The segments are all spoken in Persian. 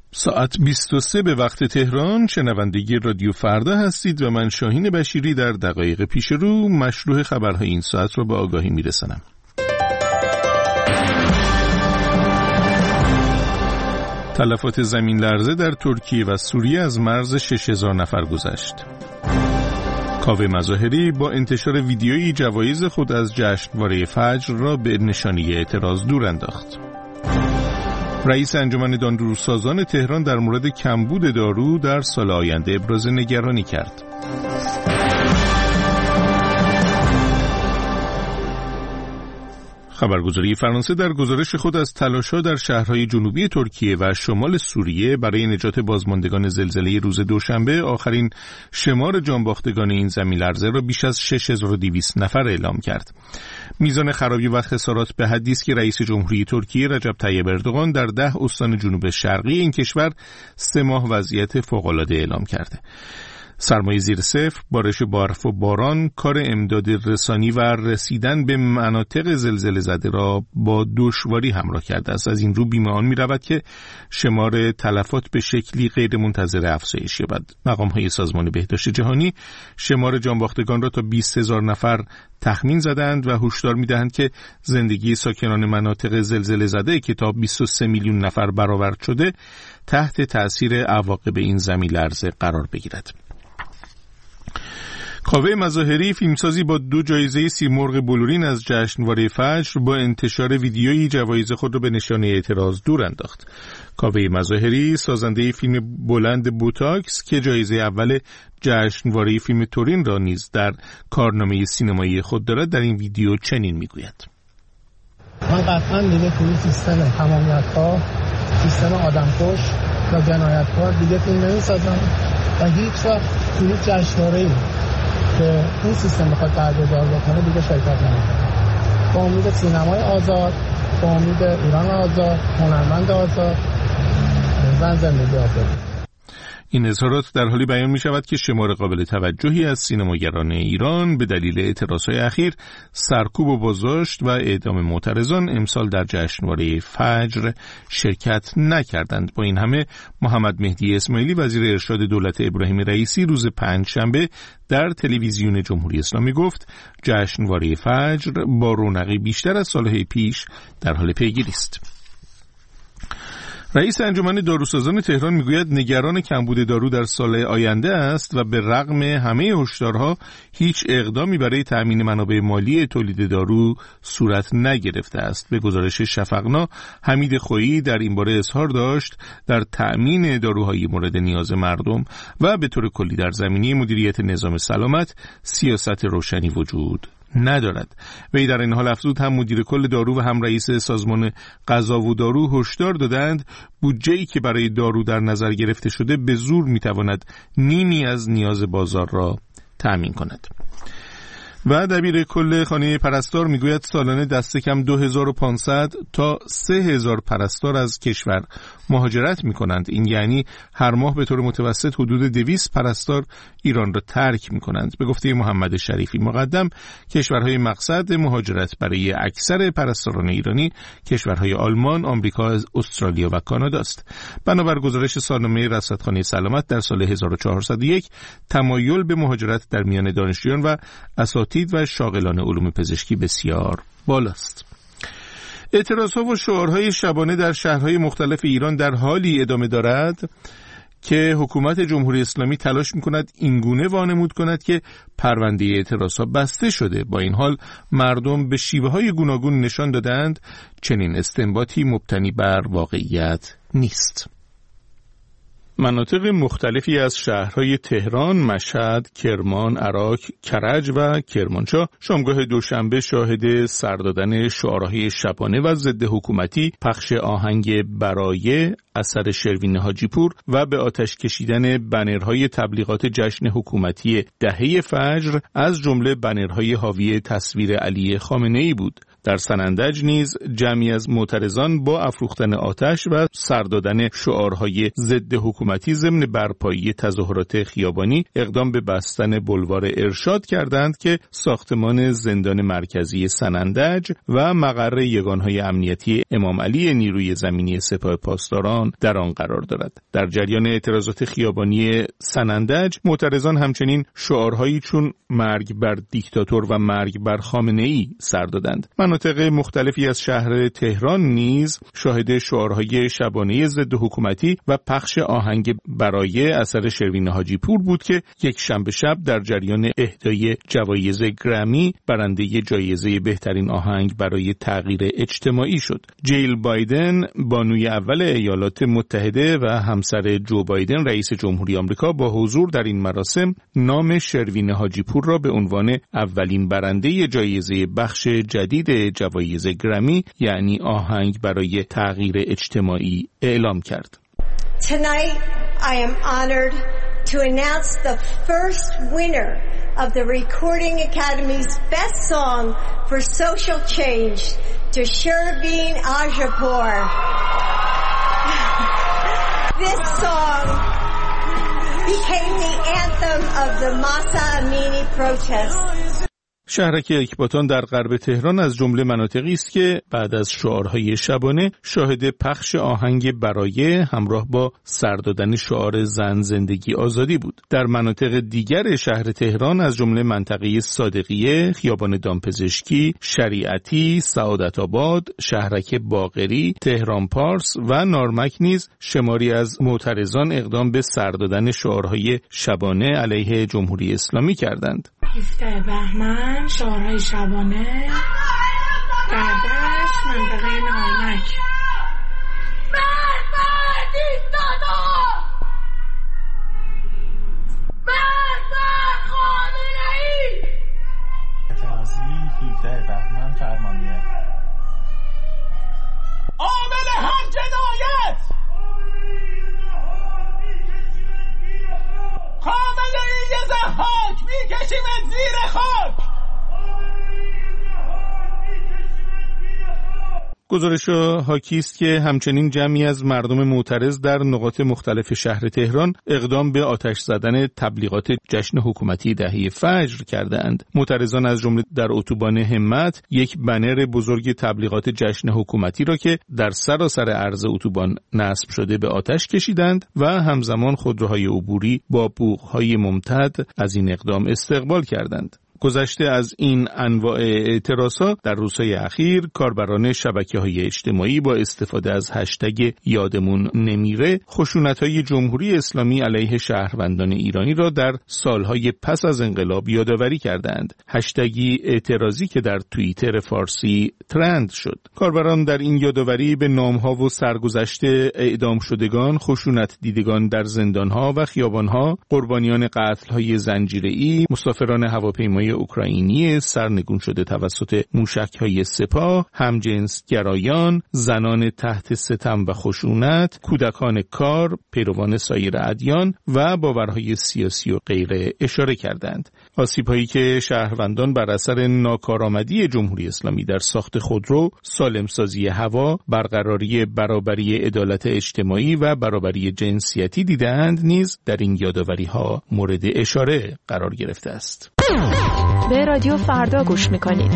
ساعت 23 به وقت تهران. شنونده رادیو فردا هستید و من شاهین بشیری در دقایق پیش رو مشروع خبرهای این ساعت را به آگاهی میرسانم. تلفات زمین لرزه در ترکیه و سوریه از مرز 6000 نفر گذشت. کاوه مظاهری با انتشار ویدیویی جوایز خود از جشنواره فجر را به نشانه اعتراض دور انداخت. رئیس انجمن داروسازان تهران در مورد کمبود دارو در سال آینده ابراز نگرانی کرد. خبرگزاری فرانسه در گزارش خود از تلاش‌ها در شهرهای جنوبی ترکیه و شمال سوریه برای نجات بازماندگان زلزله روز دوشنبه آخرین شمار جانباختگان این زمین‌لرزه را بیش از 6200 نفر اعلام کرد. میزان خرابی و خسارات به حدی است که رئیس جمهوری ترکیه رجب طیب اردوغان در 10 استان جنوب شرقی این کشور 3 ماه وضعیت فوق‌العاده اعلام کرده. سرمایه زیر صفر، بارش برف و باران، کار امداد رسانی و رسیدن به مناطق زلزله زده را با دشواری همراه کرده است. از این رو بیمه‌آن می‌رود که شمار تلفات به شکلی غیر منتظره افزایش یابد. مقام‌های سازمان بهداشت جهانی شمار جانباختگان را تا 20000 نفر تخمین زدند و هشدار می‌دهند که زندگی ساکنان مناطق زلزله زده که تا 23 میلیون نفر برآورد شده تحت تأثیر عواقب این زمین‌لرزه قرار بگیرد. کاوه مظاهری فیلمسازی با 2 جایزه سیمرغ بلورین از جشنواره فجر با انتشار ویدیویی جوایز خود را به نشانه اعتراض دور انداخت. کاوه مظاهری سازنده فیلم بلند بوتاکس که جایزه اول جشنواره فیلم تورین را نیز در کارنامه سینمایی خود دارد در این ویدیو چنین میگوید: من قطعا دیگه توی سیستم حمامیت‌ها، سیستم آدمکش و جنایتکار دیگه فیلم نمی‌سازم و هیچ وقت توی جشنواره‌ای که این سیستم بخواد برگزار بکنه دیگه شرکت نمی‌کنم. با امید سینمای آزاد، با امید ایران آزاد، هنرمند آزاد، زندگی آزاد. این اظهارات در حالی بیان می شود که شمار قابل توجهی از سینماگران ایران به دلیل اعتراضهای اخیر سرکوب و بازداشت و اعدام معترضان امسال در جشنواره فجر شرکت نکردند. با این همه محمد مهدی اسماعیلی وزیر ارشاد دولت ابراهیم رئیسی روز پنجشنبه در تلویزیون جمهوری اسلامی گفت جشنواره فجر با رونقی بیشتر از سالهای پیش در حال پیگیری است. رئیس انجمن داروسازان تهران میگوید نگران کمبود دارو در سال آینده است و به رغم همه هشدارها هیچ اقدامی برای تأمین منابع مالی تولید دارو صورت نگرفته است. به گزارش شفقنا، حمید خویی در این باره اظهار داشت در تأمین داروهای مورد نیاز مردم و به طور کلی در زمینه مدیریت نظام سلامت سیاست روشنی وجود ندارد. وی در این حال افزود هم مدیر کل دارو و هم رئیس سازمان غذا و دارو هشدار دادند بودجه‌ای که برای دارو در نظر گرفته شده به زور میتواند نیمی از نیاز بازار را تأمین کند. و دبیر کل خانه پرستار میگوید سالانه دست کم 2500 تا 3000 پرستار از کشور مهاجرت میکنند. این یعنی هر ماه به طور متوسط حدود 200 پرستار ایران را ترک میکنند. به گفته محمد شریفی مقدم، کشورهای مقصد مهاجرت برای اکثر پرستاران ایرانی کشورهای آلمان، آمریکا، استرالیا و کانادا است. بنابر گزارش سالنامه رصدخانه سلامت در سال 1401 تمایل به مهاجرت در میان دانشجویان و اساتید و شاغلان علوم پزشکی بسیار بالاست. اعتراضها و شعارهای شبانه در شهرهای مختلف ایران در حالی ادامه دارد که حکومت جمهوری اسلامی تلاش می‌کند اینگونه وانمود کند که پرونده اعتراضها بسته شده. با این حال مردم به شیوه‌های گوناگون نشان دادند چنین استنباطی مبتنی بر واقعیت نیست. مناطق مختلفی از شهرهای تهران، مشهد، کرمان، عراق، کرج و کرمانشاه شامگاه دوشنبه شاهد سر دادن شعارهای شبانه و ضد حکومتی، پخش آهنگ برایه اثر شروین حاجیپور و به آتش کشیدن بنرهای تبلیغات جشن حکومتی دهه فجر از جمله بنرهای حاوی تصویر علی خامنه‌ای بود. در سنندج نیز جمعی از معترضان با افروختن آتش و سر دادن شعارهای ضد حکومتی ضمن برپایی تظاهرات خیابانی اقدام به بستن بلوار ارشاد کردند که ساختمان زندان مرکزی سنندج و مقر یگانهای امنیتی امام علی نیروی زمینی سپاه پاسداران در آن قرار دارد. در جریان اعتراضات خیابانی سنندج معترضان همچنین شعارهایی چون مرگ بر دیکتاتور و مرگ بر خامنه‌ای سر دادند. مناطق مختلفی از شهر تهران نیز شاهد شعارهای شبانه ضد حکومتی و پخش آهنگ برای اثر شروین حاجی پور بود که یک شنبه شب در جریان اهدای جوایز گرمی برنده جایزه بهترین آهنگ برای تغییر اجتماعی شد. جیل بایدن بانوی اول ایالات متحده و همسر جو بایدن رئیس جمهوری آمریکا با حضور در این مراسم نام شروین حاجی پور را به عنوان اولین برنده جایزه بخش جدید جوایز گرمی یعنی آهنگ برای تغییر اجتماعی اعلام کرد. Tonight I am honored to announce the first winner of the Recording Academy's Best Song for Social Change to Shervin Ajapour. This song became the anthem of the Mahsa Amini protests. شهرک اکباتان در غرب تهران از جمله مناطقی است که بعد از شعارهای شبانه شاهد پخش آهنگ برای همراه با سر دادن شعار زن زندگی آزادی بود. در مناطق دیگر شهر تهران از جمله منطقه صادقیه، خیابان دامپزشکی، شریعتی، سعادت آباد، شهرک باقری، تهران پارس و نارمک نیز شماری از معترضان اقدام به سر دادن شعارهای شبانه علیه جمهوری اسلامی کردند. 17 بهمن شعارهای شبانه در دشت منطقه نارمک. مرد دادا مرد خامنه‌ای. اعتراضی 17 بهمن فرمانیه. عامل هر جنایت خامنه‌ای ضحاک میکشیمت زیر خاک. گزارش حاکی است که همچنین جمعی از مردم معترض در نقاط مختلف شهر تهران اقدام به آتش زدن تبلیغات جشن حکومتی دهه فجر کردند. معترضان از جمله در اتوبان همت یک بنر بزرگ تبلیغات جشن حکومتی را که در سراسر عرض اتوبان نصب شده به آتش کشیدند و همزمان خودروهای عبوری با بوق‌های ممتد از این اقدام استقبال کردند. گذشته از این انواع اعتراضات در روزهای اخیر کاربران شبکه‌های اجتماعی با استفاده از هشتگ یادمون نمیره خشونت‌های جمهوری اسلامی علیه شهروندان ایرانی را در سالهای پس از انقلاب یادآوری کردند. هشتگی اعتراضی که در توییتر فارسی ترند شد. کاربران در این یادآوری به نام‌ها و سرگذشت اعدام شدگان، خشونت دیدگان در زندان‌ها و خیابان‌ها، قربانیان قتل‌های زنجیره‌ای، مسافران هواپیمای اوکراینی سرنگون شده توسط موشک‌های سپاه، همجنسگرایان، زنان تحت ستم و خشونت، کودکان کار، پیروان سایر ادیان و باورهای سیاسی و غیره اشاره کردند. آسیب‌هایی که شهروندان بر اثر ناکارآمدی جمهوری اسلامی در ساخت خودرو، سالمسازی هوا، برقراری برابری عدالت اجتماعی و برابری جنسیتی دیدند نیز در این یادآوری‌ها مورد اشاره قرار گرفته است. به رادیو فردا گوش میکنید.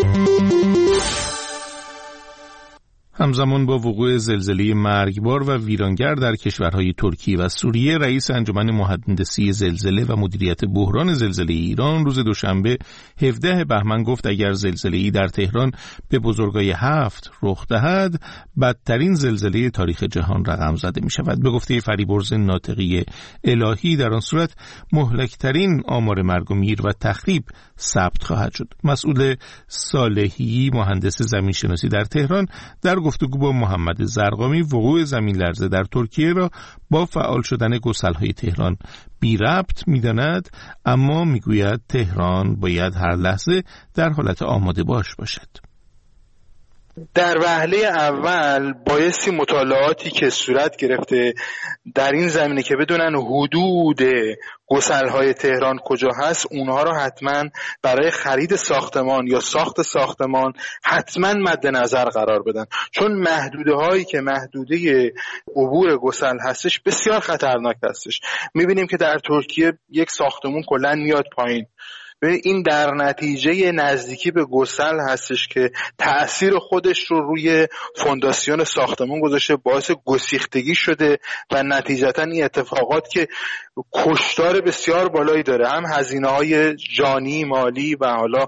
همزمان با وقوع زلزله مرگبار و ویرانگر در کشورهای ترکیه و سوریه، رئیس انجمن مهندسی زلزله و مدیریت بحران زلزله ایران روز دوشنبه 17 بهمن گفت اگر زلزله‌ای در تهران به بزرگی 7 رخ دهد، بدترین زلزله تاریخ جهان رقم زده می شود. به گفته فریبرز ناطقی الهی در آن صورت مهلکترین آمار مرگ و میر و تخریب ثبت خواهد شد. مسئول صالحی مهندس زمینشناسی در تهران در گفتگو با محمد زرقامی وقوع زمین لرزه در ترکیه را با فعال شدن گسل‌های تهران بی ربط می‌داند، اما میگوید تهران باید هر لحظه در حالت آماده باش باشد. در وهله اول بایستی مطالعاتی که صورت گرفته در این زمینه که بدونن حدود گسل‌های تهران کجا هست، اونها رو حتما برای خرید ساختمان یا ساخت ساختمان حتما مد نظر قرار بدن، چون محدوده هایی که محدوده عبور گسل هستش بسیار خطرناک هستش. میبینیم که در ترکیه یک ساختمون کلا میاد پایین، این در نتیجه نزدیکی به گسل هستش که تأثیر خودش رو روی فونداسیون ساختمان گذاشته، باعث گسیختگی شده و نتیجتا این اتفاقات که کشتار بسیار بالایی داره، هم هزینه‌های جانی، مالی و حالا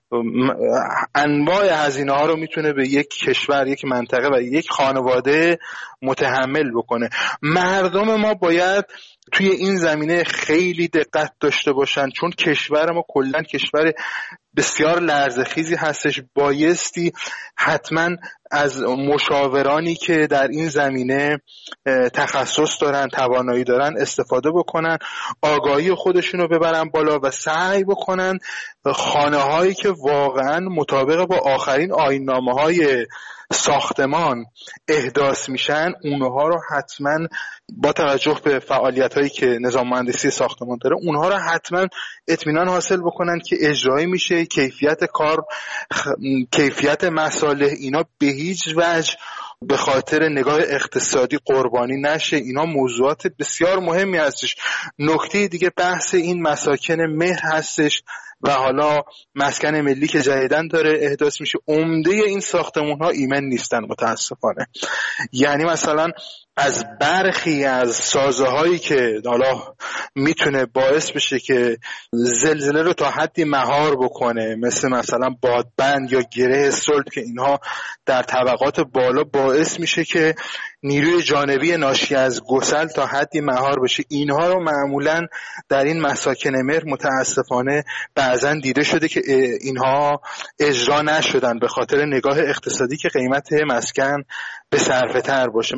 انواع هزینه ها رو میتونه به یک کشور، یک منطقه و یک خانواده متحمل بکنه. مردم ما باید توی این زمینه خیلی دقت داشته باشن، چون کشور ما کلاً کشور بسیار لرزه‌خیزی هستش. بایستی حتما از مشاورانی که در این زمینه تخصص دارن، توانایی دارن استفاده بکنن، آگاهی خودشون رو ببرن بالا و سعی بکنن خانه هایی که واقعا مطابق با آخرین آیین‌نامه‌های ساختمان احداث میشن، اونها رو حتما با توجه به فعالیت‌هایی که نظام مهندسی ساختمان داره، اونها رو حتما اطمینان حاصل بکنن که اجرایی میشه، کیفیت کار، کیفیت مصالح اینا به هیچ وجه به خاطر نگاه اقتصادی قربانی نشه. اینا موضوعات بسیار مهمی هستش. نکته دیگه بحث این مساکن مهر هستش و حالا مسکن ملی که جدیداً داره احداث میشه. عمده این ساختمان‌ها ایمن نیستن متاسفانه. یعنی مثلا از برخی از سازه‌هایی که حالا میتونه باعث بشه که زلزله رو تا حدی مهار بکنه، مثلا بادبند یا گره صلب، که اینها در طبقات بالا باعث میشه که نیروی جانبی ناشی از گسل تا حدی مهار بشه، اینها رو معمولاً در این مساکن مهر متاسفانه بعضن دیده شده که اینها اجرا نشدن به خاطر نگاه اقتصادی که قیمت مسکن به صرفه تر باشه.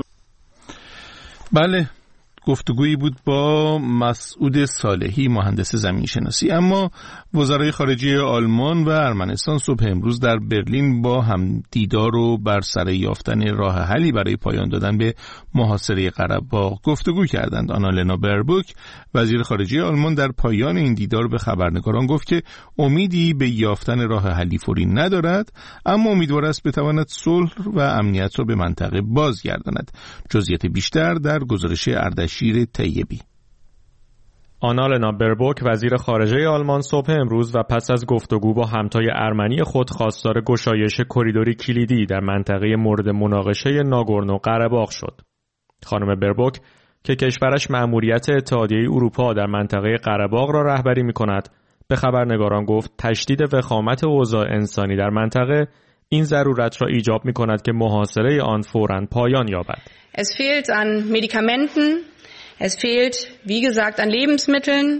بله، گفتگویی بود با مسعود صالحی، مهندس زمین شناسی. اما وزرای خارجه آلمان و ارمنستان صبح امروز در برلین با هم دیدار و بر سر یافتن راه حلی برای پایان دادن به محاصره قره باغ گفتگو کردند. آنالنا بربوک، وزیر خارجه آلمان، در پایان این دیدار به خبرنگاران گفت که امیدی به یافتن راه حلی فوری ندارد، اما امیدوار است بتواند صلح و امنیت را به منطقه بازگرداند. جزئیات بیشتر در گزارش اردشیر طیبی. آنالنا بربوک، وزیر خارجه آلمان، صبح امروز و پس از گفتگو با همتای ارمنی خود خواستار گشایش کریدوری کلیدی در منطقه مورد مناقشه ناگورنو قره‌باغ شد. خانم بربوک که کشورش مأموریت اتحادیه اروپا در منطقه قره‌باغ را رهبری می‌کند، به خبرنگاران گفت تشدید وخامت اوضاع انسانی در منطقه این ضرورت را ایجاب می‌کند که محاصره آن فوراً پایان یابد. Es fehlt an Medikamenten, es fehlt, wie gesagt, an Lebensmitteln.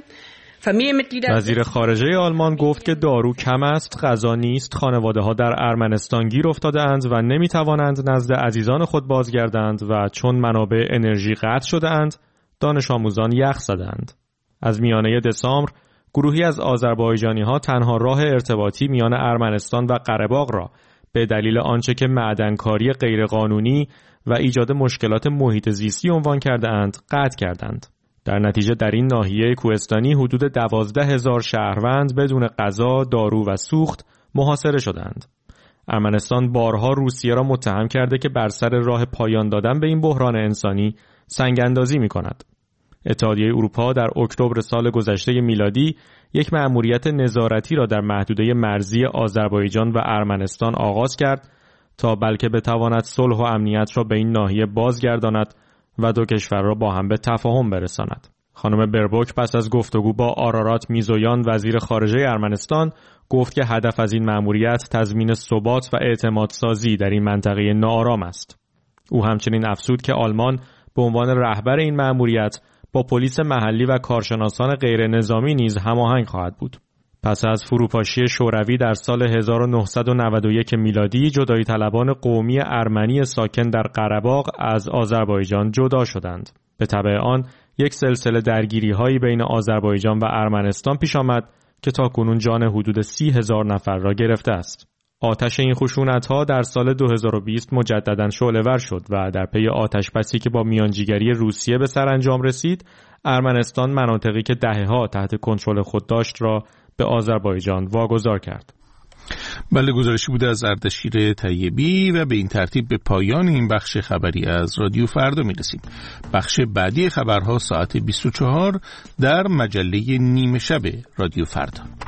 وزیر خارجه آلمان گفت که دارو کم است، غذا نیست، خانواده‌ها در ارمنستان گیر افتاده‌اند و نمی‌توانند نزد عزیزان خود بازگردند و چون منابع انرژی قطع شده‌اند، دانش آموزان یخ زدند. از میانه دسامبر گروهی از آذربایجانی‌ها تنها راه ارتباطی میان ارمنستان و قره‌باغ را به دلیل آنچه که معدنکاری غیرقانونی و ایجاد مشکلات محیط زیستی عنوان کرده‌اند قطع کردند. در نتیجه در این ناحیه کوهستانی حدود 12,000 شهروند بدون غذا، دارو و سوخت محاصره شدند. ارمنستان بارها روسیه را متهم کرده که بر سر راه پایان دادن به این بحران انسانی سنگ‌اندازی می‌کند. اتحادیه اروپا در اکتبر سال گذشته میلادی یک مأموریت نظارتی را در محدوده مرزی آذربایجان و ارمنستان آغاز کرد تا بلکه بتواند صلح و امنیت را به این ناحیه بازگرداند و دو کشور را با هم به تفاهم برساند. خانم بربوک پس از گفتگو با آرارات میزویان، وزیر خارجه ارمنستان، گفت که هدف از این مأموریت تضمین ثبات و اعتمادسازی در این منطقه ناآرام است. او همچنین افزود که آلمان به عنوان رهبر این مأموریت با پلیس محلی و کارشناسان غیر نظامی نیز هماهنگ خواهد بود. پس از فروپاشی شوروی در سال 1991 میلادی، جدایی طلبان قومی ارمنی ساکن در قره‌باغ از آذربایجان جدا شدند. به تبع آن یک سلسله درگیری‌هایی بین آذربایجان و ارمنستان پیش آمد که تاکنون جان حدود 30,000 نفر را گرفته است. آتش این خشونت‌ها در سال 2020 مجدداً شعله‌ور شد و در پی آتش‌بسی که با میانجیگری روسیه به سرانجام رسید، ارمنستان مناطقی که دهه‌ها تحت کنترل خود داشت را به آذربایجان واگذار کرد. بله، گزارشی بوده از اردشیر طیبی و به این ترتیب به پایان این بخش خبری از رادیو فردا میرسیم. بخش بعدی خبرها ساعت 24 در مجله نیمه شب رادیو فردا.